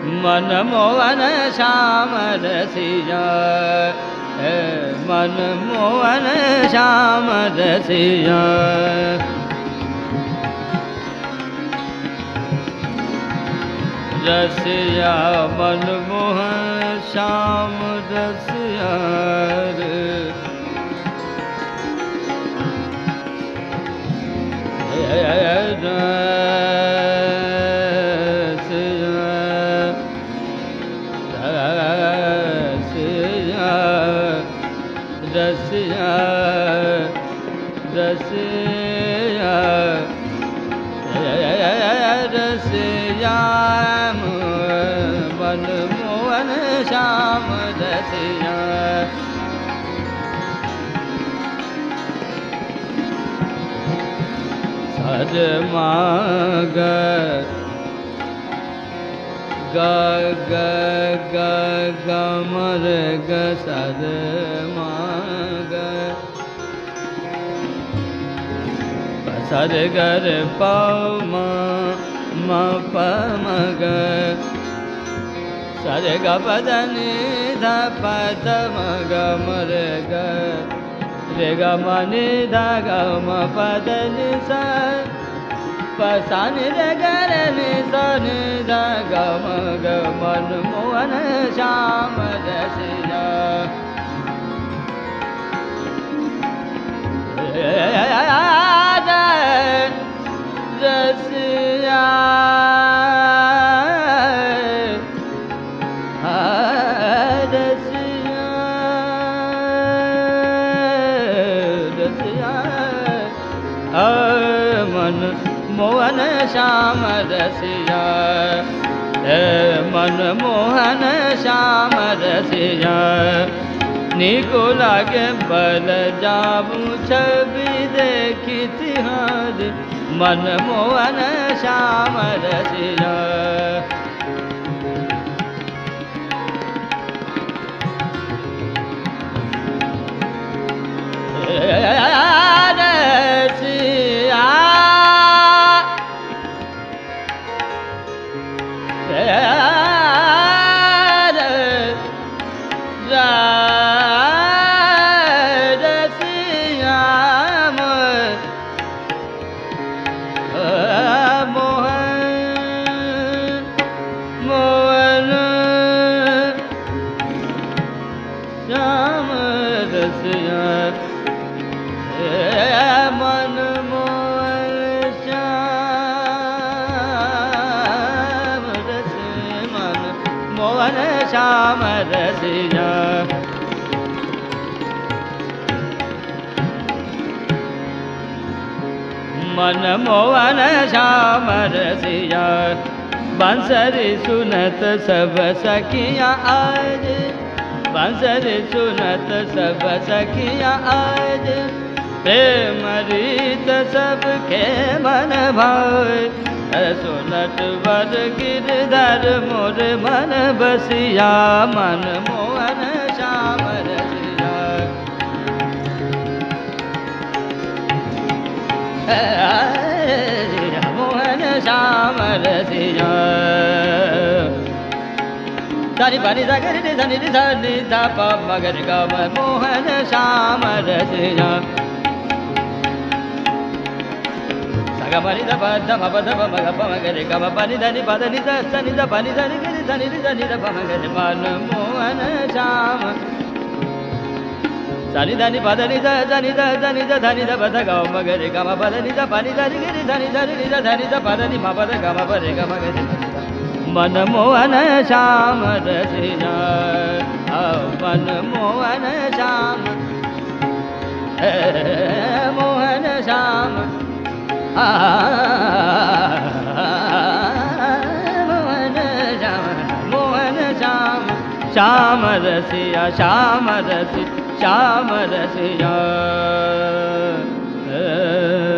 मन मोहन श्याम रसिया, मन मोहन श्याम रसिया। रसिया मन मोहन श्याम रसिया रे। रसिया रसिया रसिया मन मोहन श्याम रसिया। सर माग ग ग ग ग मर ग सर माग सर गर प म प म ग सर ग पद नि ध प ध म ग म रे ग रे ग म नि ध ग म प द नि स प सा नि रे ग रे नि स नि ध ग म ग मन मोहन श्याम रसिया। रसिया रसिया रसिया मन मोहन श्याम रसिया। मन मोहन श्याम रसिया। निको लागे बल जाबू छवि देखी तिहार मन मोहन श्याम रसिया। श्याम रसिया। मन मोहन श्याम रसिया। बंसरी सुनत सब सखियाँ आज, बंसरी सुनत सब सखियाँ आज, प्रेम रीत सबके मन भाए। सुनत वर गिरधर मोर मन बसिया मन मोहन श्याम रसिया। मोहन श्याम रसिया। धनि पनि धनि धनि धनि ध प मगर ग मोहन श्याम रसिया। गमनि द प ध म प ध प म ग प म ग रे ग म प नि ध नि प ध नि ध स नि ध प नि ध नि ग रि ध नि रि ध नि ध प म ग रे मन मोहन श्याम। स नि ध नि प ध नि ध ध नि ध ध नि ध ध नि ध प ध ग म ग रे ग म प ध नि ध प नि ध नि ग रि ध नि ध नि ध ध नि ध प ध नि म प ध ग म प रे ग म ग रे मन मोहन श्याम रसिया। मन मोहन श्याम मोहन श्याम। मोहन श्याम मोहन श्याम श्याम रसिया श्याम रसिया श्याम रसिया।